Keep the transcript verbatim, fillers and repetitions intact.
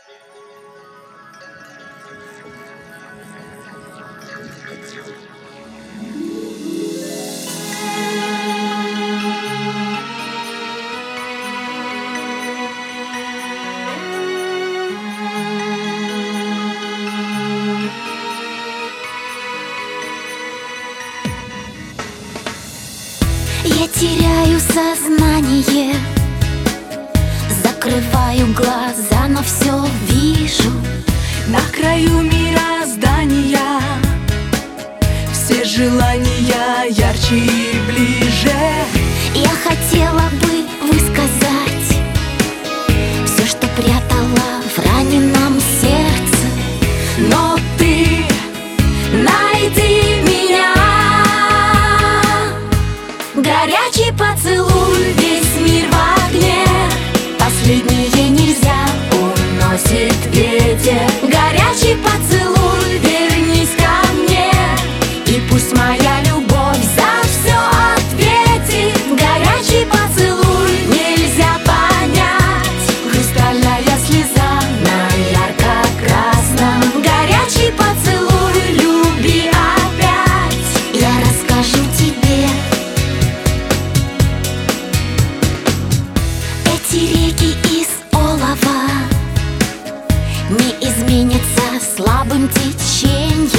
Я теряю сознание, закрываю глаза, но все вижу. На краю мироздания все желания ярче и ближе. Я хотела бы высказать все, что прятала в раненом сердце, Но ты найди меня. Горячий поцелуй, весь мир в огне. Последнее нельзя, уносит ветер. Горячий поцелуй, вернись ко мне, и пусть моя любовь за все ответит. Горячий поцелуй, нельзя понять. Хрустальная слеза на ярко-красном. Горячий поцелуй, люби опять. Я расскажу тебе. Эти реки из олова не изменятся слабым течением.